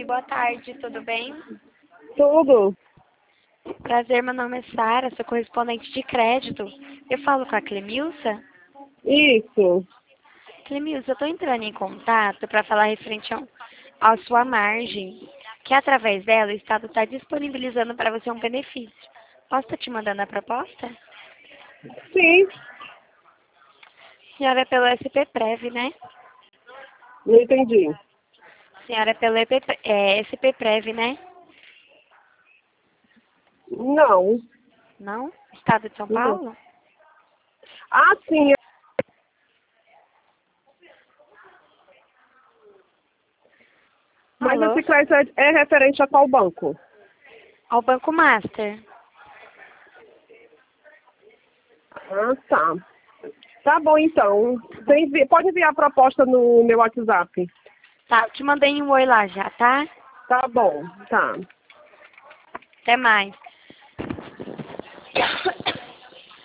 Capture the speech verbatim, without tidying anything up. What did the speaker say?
boa tarde, tudo bem? Tudo. Prazer, meu nome é Sara, sou correspondente de crédito. Eu falo com a Clemilsa? Isso. Clemilsa, eu estou entrando em contato para falar referente ao, à sua margem, que através dela o Estado está disponibilizando para você um benefício. Posso estar te mandando a proposta? Sim. Senhora é pelo S P Prev, né? Não entendi. Senhora é pelo E P, é, S P Prev, né? Não. Não? Estado de São Não. Paulo? Ah, sim. Mas Alô? esse crédito é, é referente a qual banco? Ao Banco Master. Ah, tá. Tá bom, então. Você envi- Pode enviar a proposta no meu WhatsApp. Tá, eu te mandei um oi lá já, tá? Tá bom. Tá. Até mais.